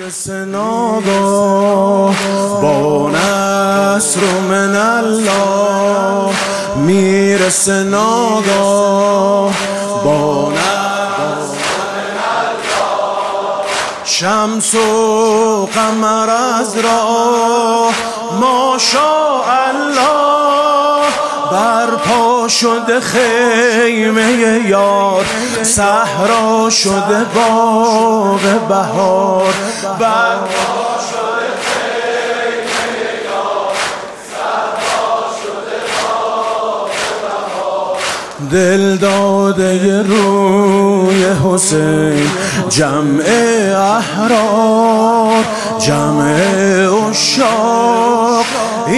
میرسه ناگاه با نصر من الله، میرسه ناگاه با نصر من الله. شمس و قمر از راه ماشاءالله، برپا شده خیمه یار، صحرا شده باغ بهار. برپا شده خیمه یار، صحرا شده باغ بهار. دل داده روی حسین، جمع احرار، جمع عشاق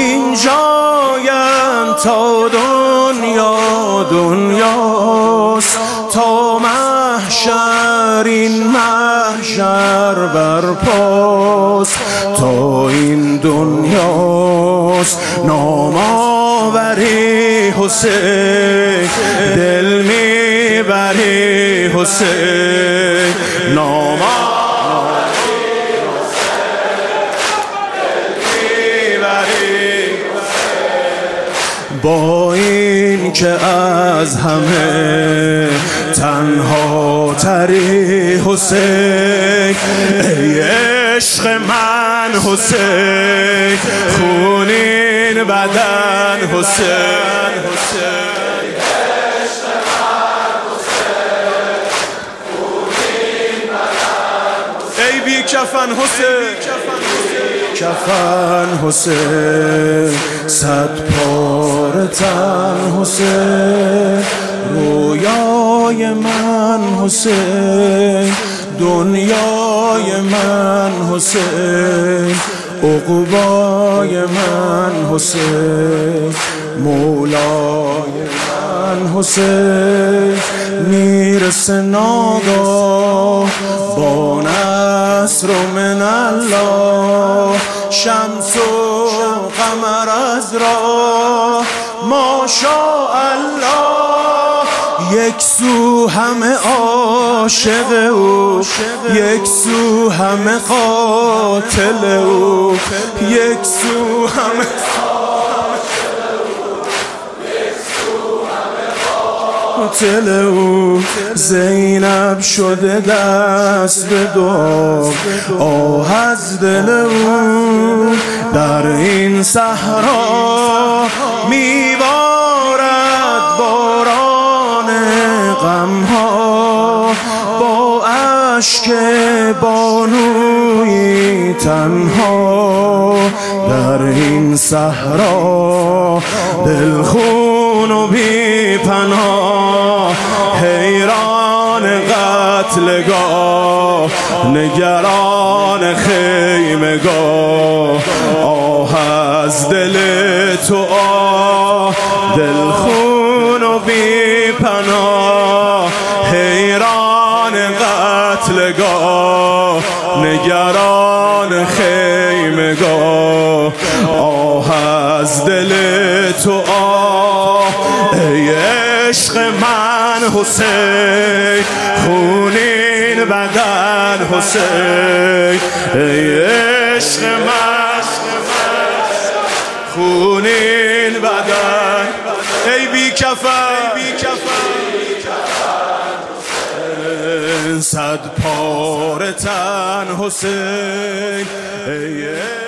اینجایم تا دنیا دنیاست، تا محشر این محشر برپاست، تا این دنیاست. نام آوری حسین، دل میبری حسین، نام با این که از همه تنها تری حسین. ای عشق من حسین، خونین بدن حسین، ای بی کفن حسین، کفن حسین، صد پاره تن حسین، رویای من حسین، دنیای من حسین، عقبای من حسین، مولای من حسین. میرسه ناگاه با نصر من الله، شمس و قمر از راه ماشاءالله. یک سو همه عاشق او، یک سو همه قاتل او، یک سو همه قاتل او. زینب شده دست به دعا، آه از دل او. در این صحرا میبارد باران غمها، با اشک بانویی تنها. در این صحرا دلخون و بی پناه، حیران قتلگاه، نگران خیمگاه. آه از دل تو آه، دلخون و بی پناه، حیران قتلگاه، نگران خیمگاه. آه از دل تو آه، ای عشق من حسین، خونین بدن حسین، ای عشق من خونین بدن، ای بی کفن صد پاره تن حسین، ای